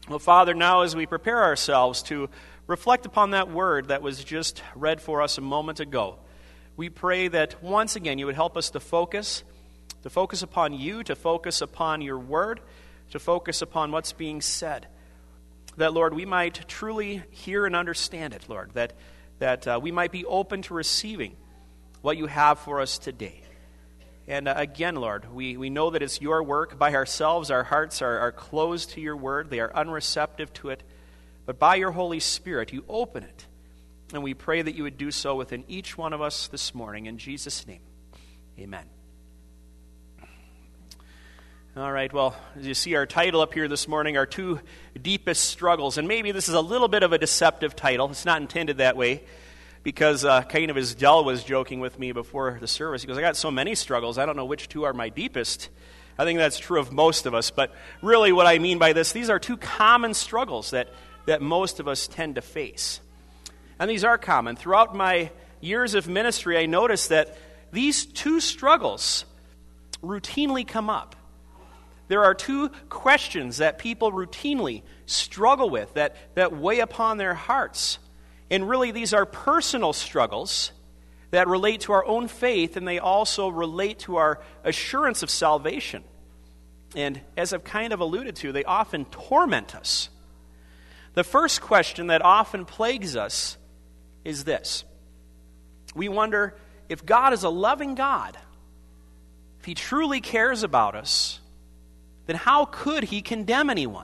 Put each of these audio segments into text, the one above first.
Well, Father, now as we prepare ourselves to reflect upon that word that was just read for us a moment ago, we pray that once again you would help us to focus upon you, to focus upon your word, to focus upon what's being said. That, Lord, we might truly hear and understand it, Lord, that we might be open to receiving what you have for us today. And again, Lord, we know that it's your work. By ourselves, our hearts are closed to your word. They are unreceptive to it. But by your Holy Spirit, you open it. And we pray that you would do so within each one of us this morning. In Jesus' name, amen. All right, well, as you see our title up here this morning, our two deepest struggles. And maybe this is a little bit of a deceptive title. It's not intended that way. Because kind of as Dell was joking with me before the service, he goes, I got so many struggles, I don't know which two are my deepest. I think that's true of most of us. But really what I mean by this, these are two common struggles that most of us tend to face. And these are common. Throughout my years of ministry, I noticed that these two struggles routinely come up. There are two questions that people routinely struggle with that weigh upon their hearts. And really, these are personal struggles that relate to our own faith, and they also relate to our assurance of salvation. And as I've kind of alluded to, they often torment us. The first question that often plagues us is this. We wonder, if God is a loving God, if he truly cares about us, then how could he condemn anyone?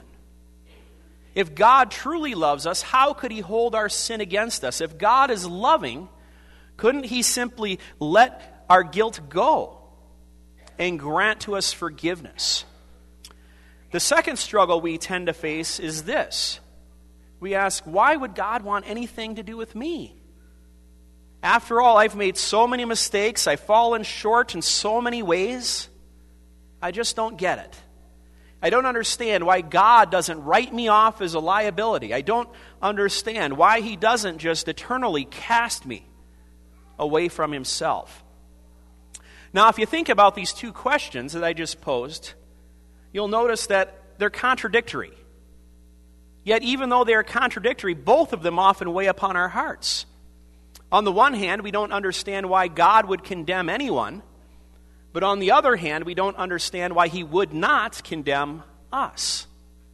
If God truly loves us, how could he hold our sin against us? If God is loving, couldn't he simply let our guilt go and grant to us forgiveness? The second struggle we tend to face is this. We ask, why would God want anything to do with me? After all, I've made so many mistakes. I've fallen short in so many ways. I just don't get it. I don't understand why God doesn't write me off as a liability. I don't understand why he doesn't just eternally cast me away from himself. Now, if you think about these two questions that I just posed, you'll notice that they're contradictory. Yet, even though they're contradictory, both of them often weigh upon our hearts. On the one hand, we don't understand why God would condemn anyone. But on the other hand, we don't understand why he would not condemn us.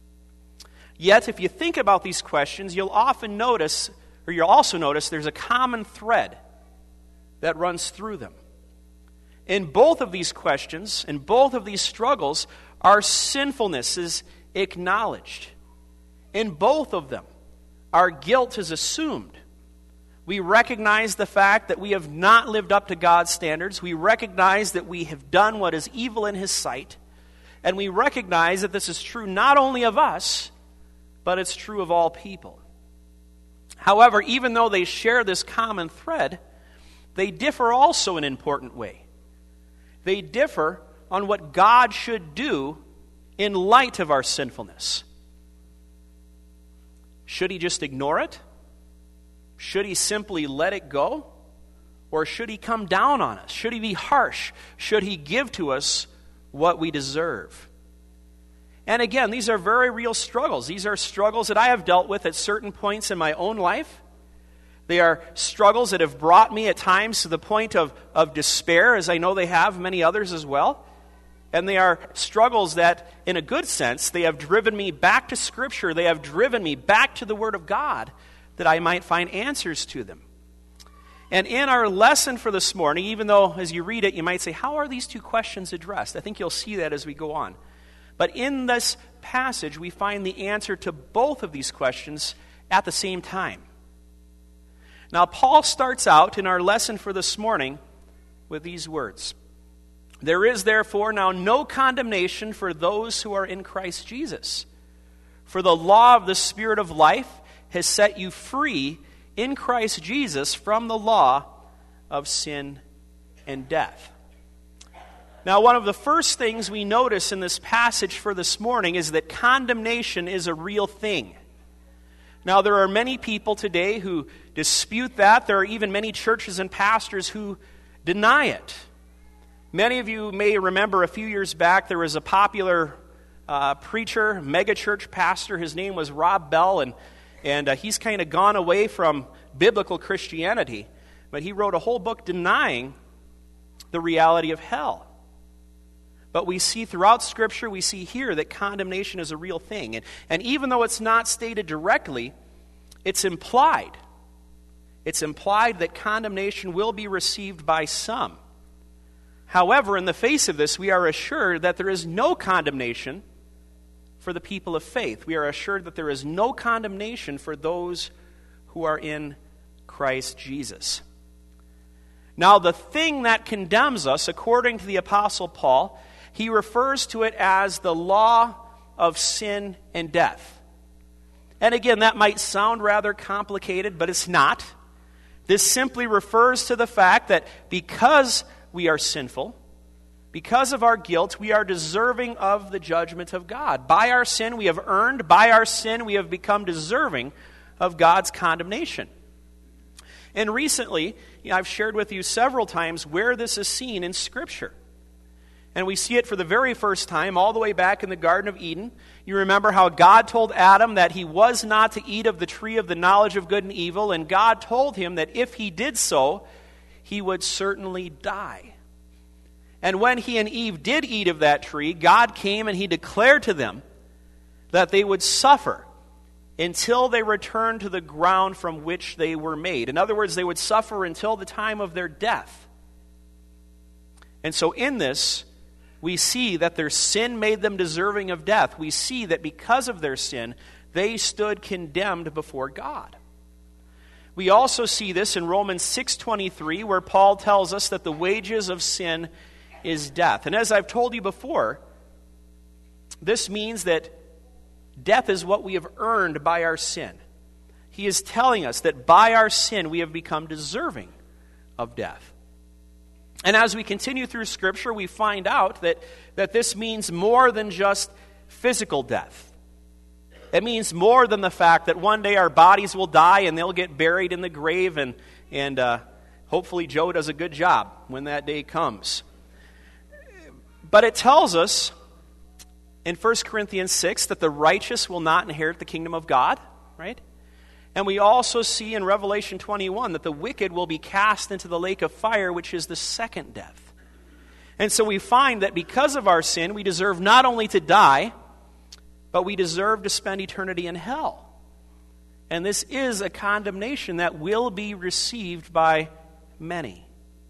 Yet, if you think about these questions, you'll also notice there's a common thread that runs through them. In both of these questions, in both of these struggles, our sinfulness is acknowledged. In both of them, our guilt is assumed. We recognize the fact that we have not lived up to God's standards. We recognize that we have done what is evil in his sight. And we recognize that this is true not only of us, but it's true of all people. However, even though they share this common thread, they differ also in an important way. They differ on what God should do in light of our sinfulness. Should he just ignore it? Should he simply let it go? Or should he come down on us? Should he be harsh? Should he give to us what we deserve? And again, these are very real struggles. These are struggles that I have dealt with at certain points in my own life. They are struggles that have brought me at times to the point of despair, as I know they have many others as well. And they are struggles that, in a good sense, they have driven me back to Scripture. They have driven me back to the Word of God, that I might find answers to them. And in our lesson for this morning, even though as you read it, you might say, how are these two questions addressed? I think you'll see that as we go on. But in this passage, we find the answer to both of these questions at the same time. Now, Paul starts out in our lesson for this morning with these words. There is therefore now no condemnation for those who are in Christ Jesus. For the law of the Spirit of life has set you free in Christ Jesus from the law of sin and death. Now, one of the first things we notice in this passage for this morning is that condemnation is a real thing. Now, there are many people today who dispute that. There are even many churches and pastors who deny it. Many of you may remember a few years back there was a popular preacher, megachurch pastor. His name was Rob Bell, and he's kind of gone away from biblical Christianity. But he wrote a whole book denying the reality of hell. But we see throughout Scripture, we see here that condemnation is a real thing. And even though it's not stated directly, it's implied. It's implied that condemnation will be received by some. However, in the face of this, we are assured that there is no condemnation for the people of faith. We are assured that there is no condemnation for those who are in Christ Jesus. Now, the thing that condemns us, according to the Apostle Paul, he refers to it as the law of sin and death. And again, that might sound rather complicated, but it's not. This simply refers to the fact that because we are sinful, because of our guilt, we are deserving of the judgment of God. By our sin, we have earned. By our sin, we have become deserving of God's condemnation. And recently, I've shared with you several times where this is seen in Scripture. And we see it for the very first time all the way back in the Garden of Eden. You remember how God told Adam that he was not to eat of the tree of the knowledge of good and evil, and God told him that if he did so, he would certainly die. And when he and Eve did eat of that tree, God came and he declared to them that they would suffer until they returned to the ground from which they were made. In other words, they would suffer until the time of their death. And so in this, we see that their sin made them deserving of death. We see that because of their sin, they stood condemned before God. We also see this in Romans 6:23, where Paul tells us that the wages of sin is death. And as I've told you before, this means that death is what we have earned by our sin. He is telling us that by our sin we have become deserving of death. And as we continue through Scripture, we find out that this means more than just physical death. It means more than the fact that one day our bodies will die and they'll get buried in the grave, and hopefully Joe does a good job when that day comes. But it tells us in 1 Corinthians 6 that the righteous will not inherit the kingdom of God, right? And we also see in Revelation 21 that the wicked will be cast into the lake of fire, which is the second death. And so we find that because of our sin, we deserve not only to die, but we deserve to spend eternity in hell. And this is a condemnation that will be received by many.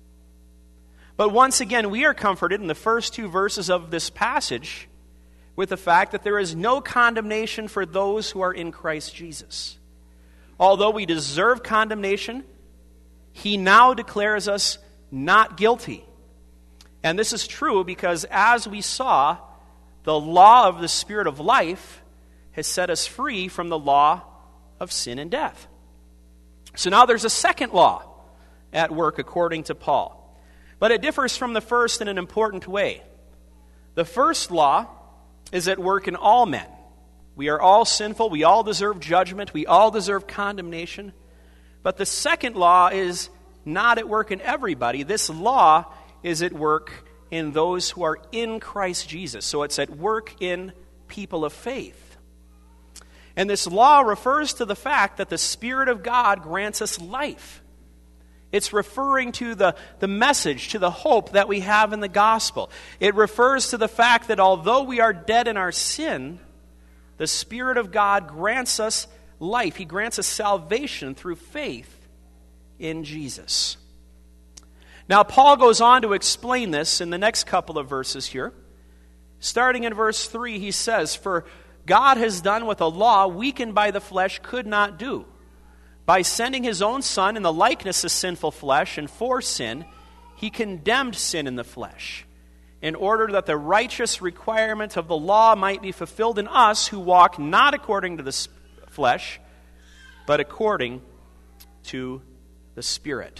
But once again, we are comforted in the first two verses of this passage with the fact that there is no condemnation for those who are in Christ Jesus. Although we deserve condemnation, he now declares us not guilty. And this is true because, as we saw, the law of the Spirit of life has set us free from the law of sin and death. So now there's a second law at work according to Paul. But it differs from the first in an important way. The first law is at work in all men. We are all sinful. We all deserve judgment. We all deserve condemnation. But the second law is not at work in everybody. This law is at work in those who are in Christ Jesus. So it's at work in people of faith. And this law refers to the fact that the Spirit of God grants us life. It's referring to the message, to the hope that we have in the gospel. It refers to the fact that although we are dead in our sin, the Spirit of God grants us life. He grants us salvation through faith in Jesus. Now, Paul goes on to explain this in the next couple of verses here. Starting in verse 3, he says, "For God has done what the law, weakened by the flesh, could not do. By sending his own Son in the likeness of sinful flesh, and for sin, he condemned sin in the flesh, in order that the righteous requirement of the law might be fulfilled in us who walk not according to the flesh, but according to the Spirit."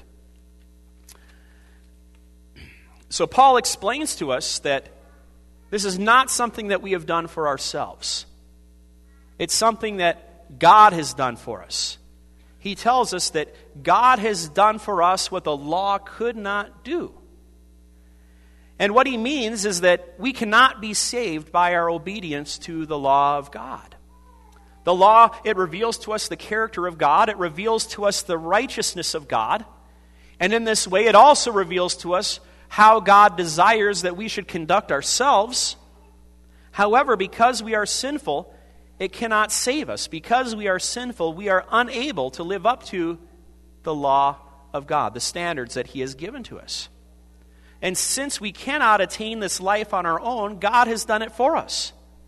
So Paul explains to us that this is not something that we have done for ourselves. It's something that God has done for us. He tells us that God has done for us what the law could not do. And what he means is that we cannot be saved by our obedience to the law of God. The law, it reveals to us the character of God. It reveals to us the righteousness of God. And in this way, it also reveals to us how God desires that we should conduct ourselves. However, because we are sinful, it cannot save us. Because we are sinful, we are unable to live up to the law of God, the standards that he has given to us. And since we cannot attain this life on our own, God has done it for us.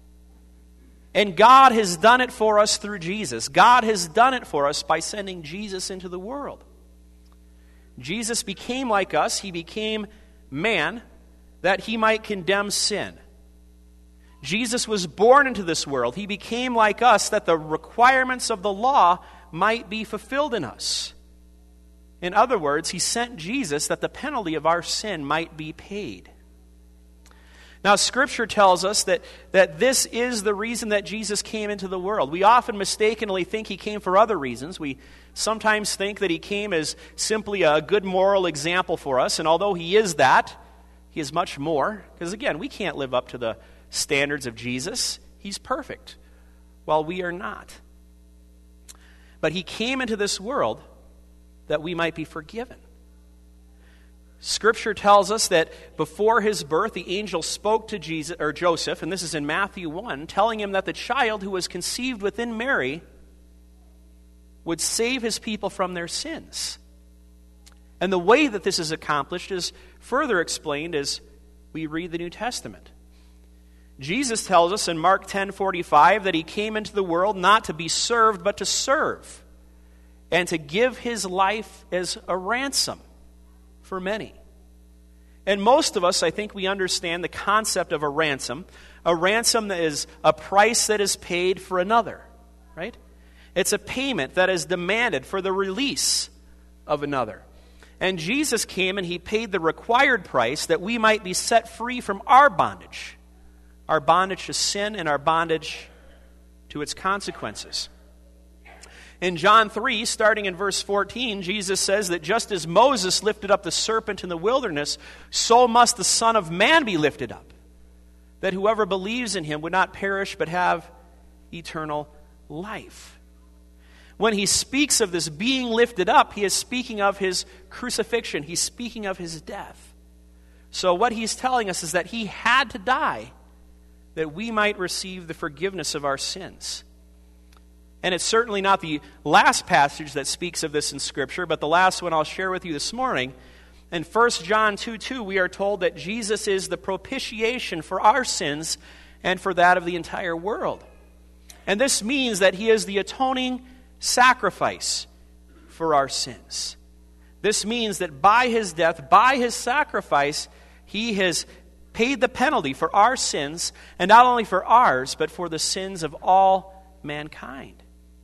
And God has done it for us through Jesus. God has done it for us by sending Jesus into the world. Jesus became like us. He became man that he might condemn sin. Jesus was born into this world. He became like us that the requirements of the law might be fulfilled in us. In other words, he sent Jesus that the penalty of our sin might be paid. Now, Scripture tells us that this is the reason that Jesus came into the world. We often mistakenly think he came for other reasons. We sometimes think that he came as simply a good moral example for us, and although he is that, he is much more. Because again, we can't live up to the standards of Jesus. He's perfect, while we are not. But he came into this world that we might be forgiven. Scripture tells us that before his birth, the angel spoke to Joseph, and this is in Matthew 1, telling him that the child who was conceived within Mary would save his people from their sins. And the way that this is accomplished is further explained as we read the New Testament. Jesus tells us in Mark 10:45 that he came into the world not to be served, but to serve, and to give his life as a ransom for many. And most of us, I think we understand the concept of a ransom. A ransom that is a price that is paid for another, right? It's a payment that is demanded for the release of another. And Jesus came and he paid the required price that we might be set free from our bondage to sin and our bondage to its consequences. In John 3, starting in verse 14, Jesus says that just as Moses lifted up the serpent in the wilderness, so must the Son of Man be lifted up, that whoever believes in him would not perish but have eternal life. When he speaks of this being lifted up, he is speaking of his crucifixion. He's speaking of his death. So what he's telling us is that he had to die that we might receive the forgiveness of our sins. And it's certainly not the last passage that speaks of this in Scripture, but the last one I'll share with you this morning. In 1 John 2:2, we are told that Jesus is the propitiation for our sins and for that of the entire world. And this means that he is the atoning sacrifice for our sins. This means that by his death, by his sacrifice, he has paid the penalty for our sins, and not only for ours, but for the sins of all mankind.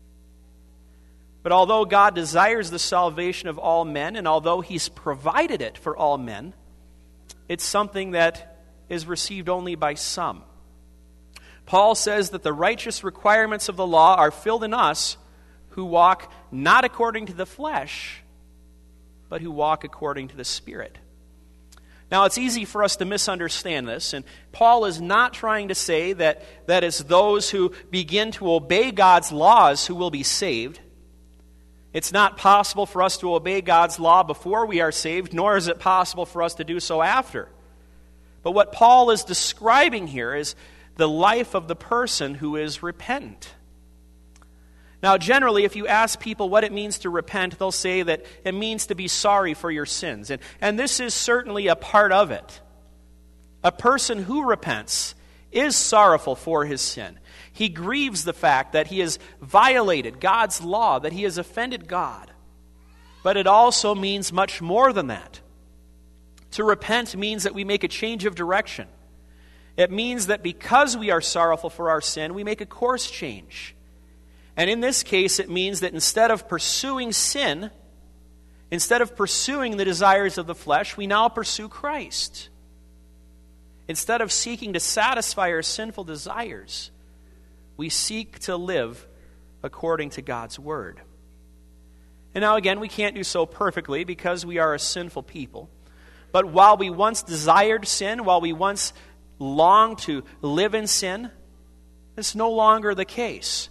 But although God desires the salvation of all men, and although he's provided it for all men, it's something that is received only by some. Paul says that the righteous requirements of the law are filled in us who walk not according to the flesh, but who walk according to the Spirit. Now, it's easy for us to misunderstand this, and Paul is not trying to say that it's those who begin to obey God's laws who will be saved. It's not possible for us to obey God's law before we are saved, nor is it possible for us to do so after. But what Paul is describing here is the life of the person who is repentant. Now, generally, if you ask people what it means to repent, they'll say that it means to be sorry for your sins. And this is certainly a part of it. A person who repents is sorrowful for his sin. He grieves the fact that he has violated God's law, that he has offended God. But it also means much more than that. To repent means that we make a change of direction. It means that because we are sorrowful for our sin, we make a course change. And in this case, it means that instead of pursuing sin, instead of pursuing the desires of the flesh, we now pursue Christ. Instead of seeking to satisfy our sinful desires, we seek to live according to God's word. And now again, we can't do so perfectly because we are a sinful people. But while we once desired sin, while we once longed to live in sin, it's no longer the case.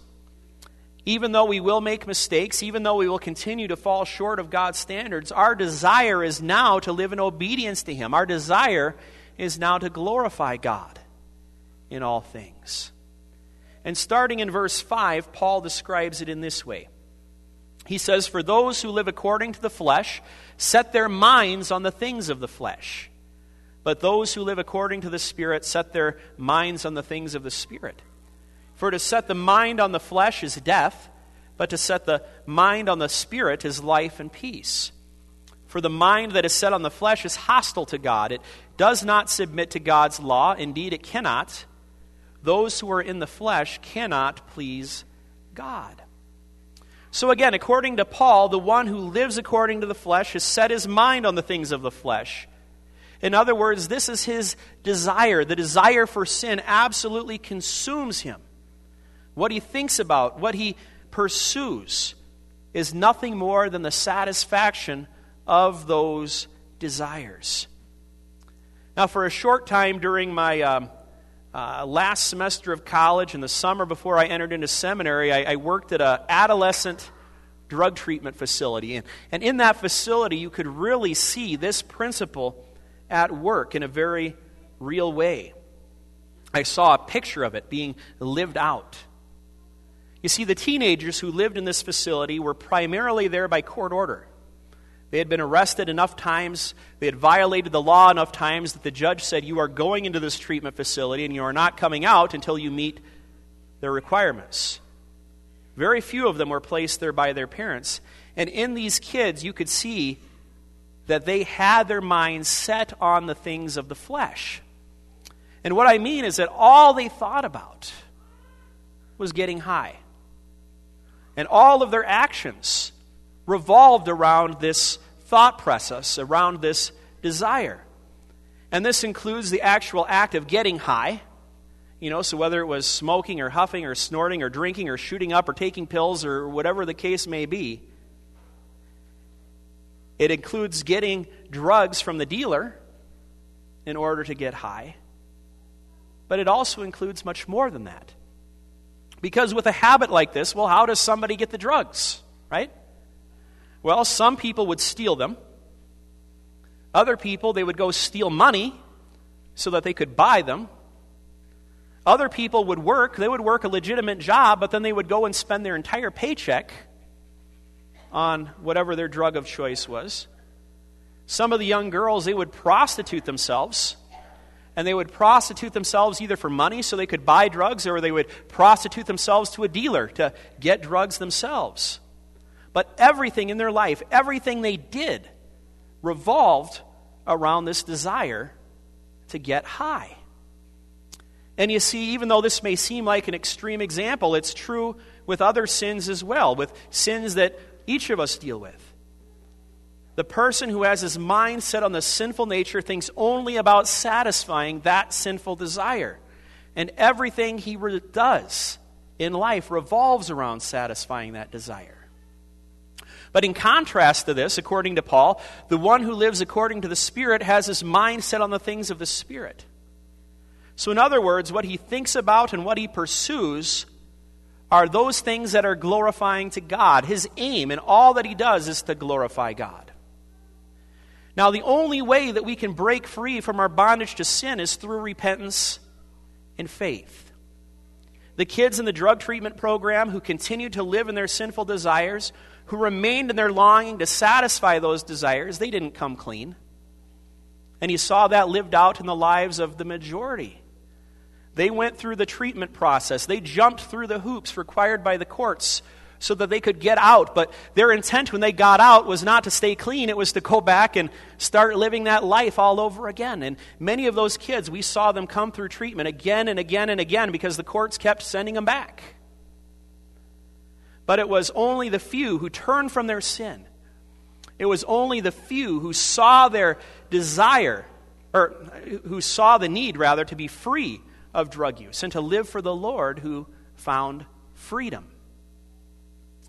Even though we will make mistakes, even though we will continue to fall short of God's standards, our desire is now to live in obedience to Him. Our desire is now to glorify God in all things. And starting in verse 5, Paul describes it in this way. He says, "For those who live according to the flesh set their minds on the things of the flesh. But those who live according to the Spirit set their minds on the things of the Spirit. For to set the mind on the flesh is death, but to set the mind on the Spirit is life and peace. For the mind that is set on the flesh is hostile to God. It does not submit to God's law. Indeed, it cannot. Those who are in the flesh cannot please God." So again, according to Paul, the one who lives according to the flesh has set his mind on the things of the flesh. In other words, this is his desire. The desire for sin absolutely consumes him. What he thinks about, what he pursues, is nothing more than the satisfaction of those desires. Now, for a short time during my last semester of college, in the summer before I entered into seminary, I worked at an adolescent drug treatment facility. And in that facility, you could really see this principle at work in a very real way. I saw a picture of it being lived out. You see, the teenagers who lived in this facility were primarily there by court order. They had been arrested enough times, they had violated the law enough times that the judge said, "You are going into this treatment facility and you are not coming out until you meet their requirements." Very few of them were placed there by their parents. And in these kids, you could see that they had their minds set on the things of the flesh. And what I mean is that all they thought about was getting high. And all of their actions revolved around this thought process, around this desire. And this includes the actual act of getting high. So whether it was smoking or huffing or snorting or drinking or shooting up or taking pills or whatever the case may be. It includes getting drugs from the dealer in order to get high. But it also includes much more than that. Because with a habit like this, well, how does somebody get the drugs, right? Well, some people would steal them. Other people, they would go steal money so that they could buy them. Other people would work. They would work a legitimate job, but then they would go and spend their entire paycheck on whatever their drug of choice was. Some of the young girls, they would prostitute themselves. And they would prostitute themselves either for money so they could buy drugs, or they would prostitute themselves to a dealer to get drugs themselves. But everything in their life, everything they did, revolved around this desire to get high. And you see, even though this may seem like an extreme example, it's true with other sins as well, with sins that each of us deal with. The person who has his mind set on the sinful nature thinks only about satisfying that sinful desire. And everything he does in life revolves around satisfying that desire. But in contrast to this, according to Paul, the one who lives according to the Spirit has his mind set on the things of the Spirit. So in other words, what he thinks about and what he pursues are those things that are glorifying to God. His aim in all that he does is to glorify God. Now, the only way that we can break free from our bondage to sin is through repentance and faith. The kids in the drug treatment program who continued to live in their sinful desires, who remained in their longing to satisfy those desires, they didn't come clean. And you saw that lived out in the lives of the majority. They went through the treatment process. They jumped through the hoops required by the courts so that they could get out. But their intent when they got out was not to stay clean. It was to go back and start living that life all over again. And many of those kids, we saw them come through treatment again and again and again because the courts kept sending them back. But it was only the few who turned from their sin. It was only the few who saw their desire, or who saw the need, rather, to be free of drug use and to live for the Lord, who found freedom.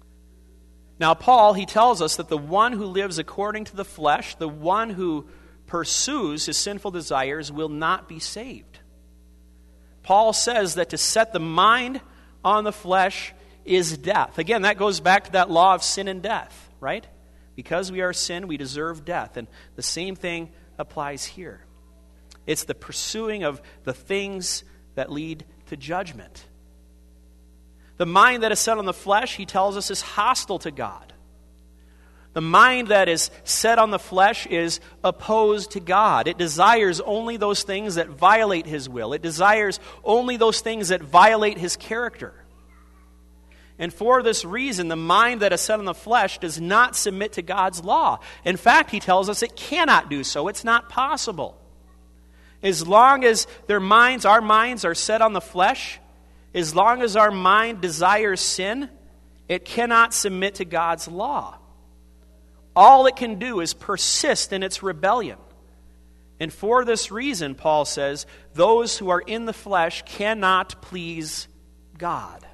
Now, Paul, he tells us that the one who lives according to the flesh, the one who pursues his sinful desires will not be saved. Paul says that to set the mind on the flesh is death. Again, that goes back to that law of sin and death, right? Because we are sin, we deserve death. And the same thing applies here. It's the pursuing of the things that lead to judgment. The mind that is set on the flesh, he tells us, is hostile to God. The mind that is set on the flesh is opposed to God. It desires only those things that violate his will. It desires only those things that violate his character. And for this reason, the mind that is set on the flesh does not submit to God's law. In fact, he tells us it cannot do so. It's not possible. As long as our minds are set on the flesh, as long as our mind desires sin, it cannot submit to God's law. All it can do is persist in its rebellion. And for this reason, Paul says, those who are in the flesh cannot please God.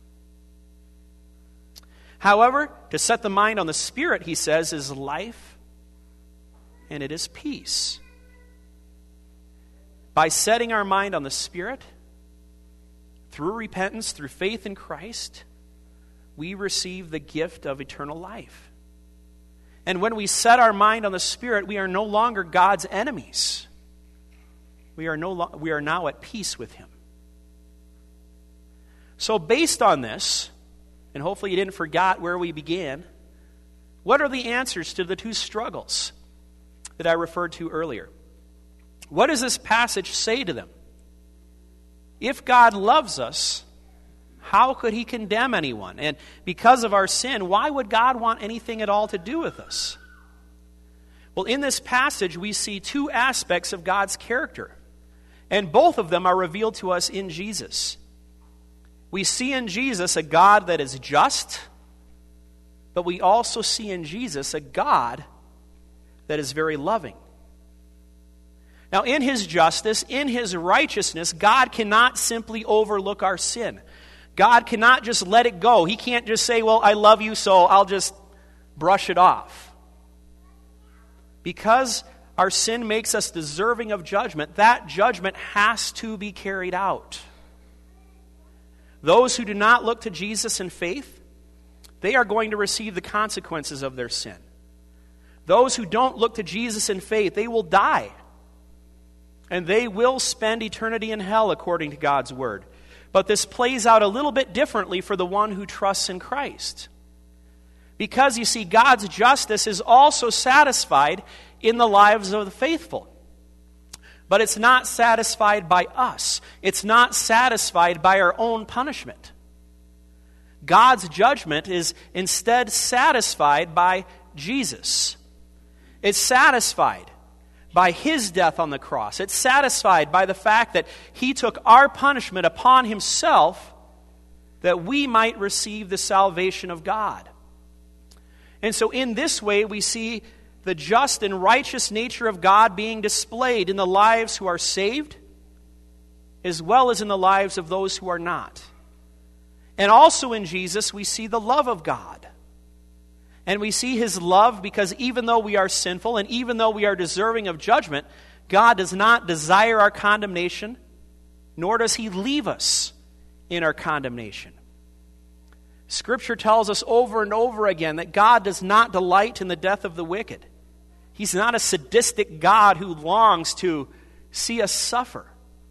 However, to set the mind on the Spirit, he says, is life and it is peace. By setting our mind on the Spirit, through repentance, through faith in Christ, we receive the gift of eternal life. And when we set our mind on the Spirit, we are no longer God's enemies. We are now at peace with him. So based on this, and hopefully you didn't forget where we began, what are the answers to the two struggles that I referred to earlier? What does this passage say to them? If God loves us, how could he condemn anyone? And because of our sin, why would God want anything at all to do with us? Well, in this passage, we see two aspects of God's character, and both of them are revealed to us in Jesus. We see in Jesus a God that is just, but we also see in Jesus a God that is very loving. Now, in his justice, in his righteousness, God cannot simply overlook our sin. God cannot just let it go. He can't just say, well, I love you, so I'll just brush it off. Because our sin makes us deserving of judgment, that judgment has to be carried out. Those who do not look to Jesus in faith, they are going to receive the consequences of their sin. Those who don't look to Jesus in faith, they will die. And they will spend eternity in hell according to God's word. But this plays out a little bit differently for the one who trusts in Christ. Because, you see, God's justice is also satisfied in the lives of the faithful. But it's not satisfied by us. It's not satisfied by our own punishment. God's judgment is instead satisfied by Jesus. It's satisfied by his death on the cross. It's satisfied by the fact that he took our punishment upon himself that we might receive the salvation of God. And so in this way, we see the just and righteous nature of God being displayed in the lives who are saved, as well as in the lives of those who are not. And also in Jesus, we see the love of God. And we see his love because even though we are sinful and even though we are deserving of judgment, God does not desire our condemnation, nor does he leave us in our condemnation. Scripture tells us over and over again that God does not delight in the death of the wicked. He's not a sadistic God who longs to see us suffer.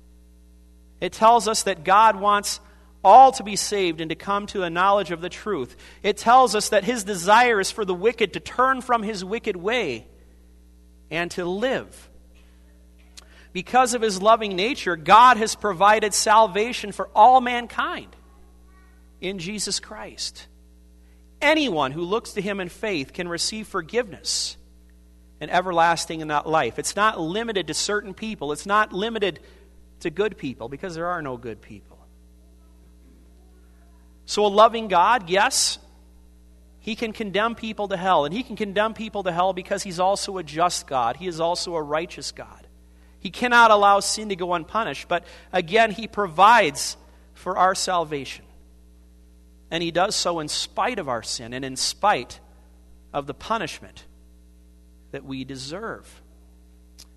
It tells us that God wants all to be saved and to come to a knowledge of the truth. It tells us that his desire is for the wicked to turn from his wicked way and to live. Because of his loving nature, God has provided salvation for all mankind in Jesus Christ. Anyone who looks to him in faith can receive forgiveness and everlasting in that life. It's not limited to certain people. It's not limited to good people, because there are no good people. So a loving God, yes, he can condemn people to hell. And he can condemn people to hell because he's also a just God. He is also a righteous God. He cannot allow sin to go unpunished. But again, he provides for our salvation. And he does so in spite of our sin and in spite of the punishment that we deserve.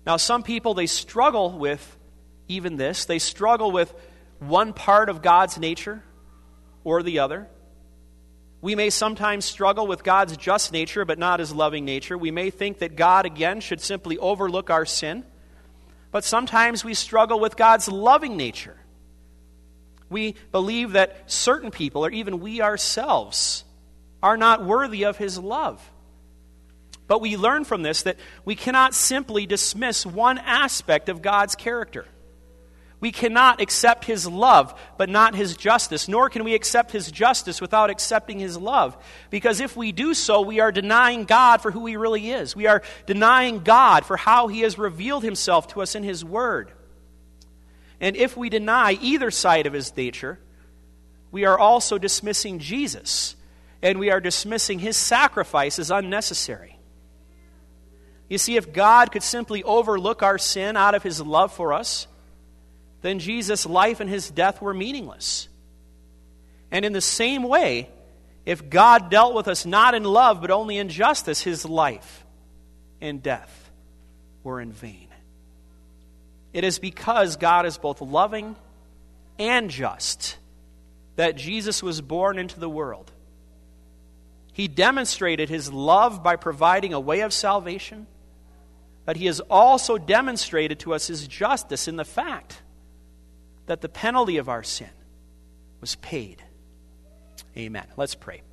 Now, some people, they struggle with even this. They struggle with one part of God's nature or the other. We may sometimes struggle with God's just nature, but not his loving nature. We may think that God, again, should simply overlook our sin. But sometimes we struggle with God's loving nature. We believe that certain people, or even we ourselves, are not worthy of his love. But we learn from this that we cannot simply dismiss one aspect of God's character. We cannot accept his love, but not his justice, nor can we accept his justice without accepting his love. Because if we do so, we are denying God for who he really is. We are denying God for how he has revealed himself to us in his word. And if we deny either side of his nature, we are also dismissing Jesus, and we are dismissing his sacrifice as unnecessary. You see, if God could simply overlook our sin out of his love for us, then Jesus' life and his death were meaningless. And in the same way, if God dealt with us not in love but only in justice, his life and death were in vain. It is because God is both loving and just that Jesus was born into the world. He demonstrated his love by providing a way of salvation, but he has also demonstrated to us his justice in the fact that the penalty of our sin was paid. Amen. Let's pray.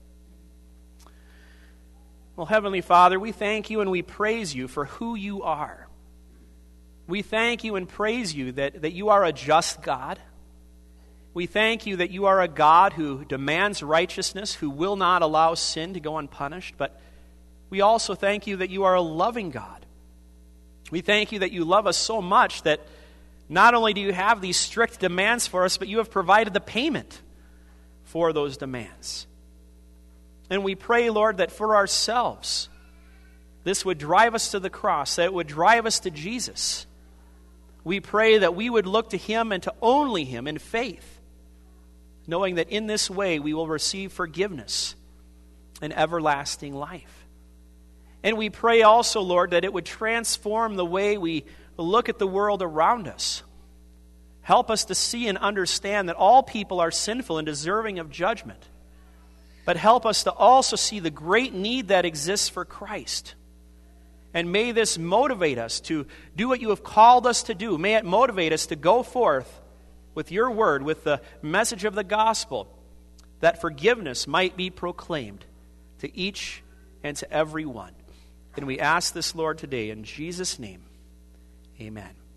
Well, Heavenly Father, we thank you and we praise you for who you are. We thank you and praise you that you are a just God. We thank you that you are a God who demands righteousness, who will not allow sin to go unpunished. But we also thank you that you are a loving God. We thank you that you love us so much that not only do you have these strict demands for us, but you have provided the payment for those demands. And we pray, Lord, that for ourselves, this would drive us to the cross, that it would drive us to Jesus. We pray that we would look to him and to only him in faith, knowing that in this way we will receive forgiveness and everlasting life. And we pray also, Lord, that it would transform the way we look at the world around us. Help us to see and understand that all people are sinful and deserving of judgment. But help us to also see the great need that exists for Christ. And may this motivate us to do what you have called us to do. May it motivate us to go forth with your word, with the message of the gospel, that forgiveness might be proclaimed to each and to every one. And we ask this, Lord, today in Jesus' name. Amen.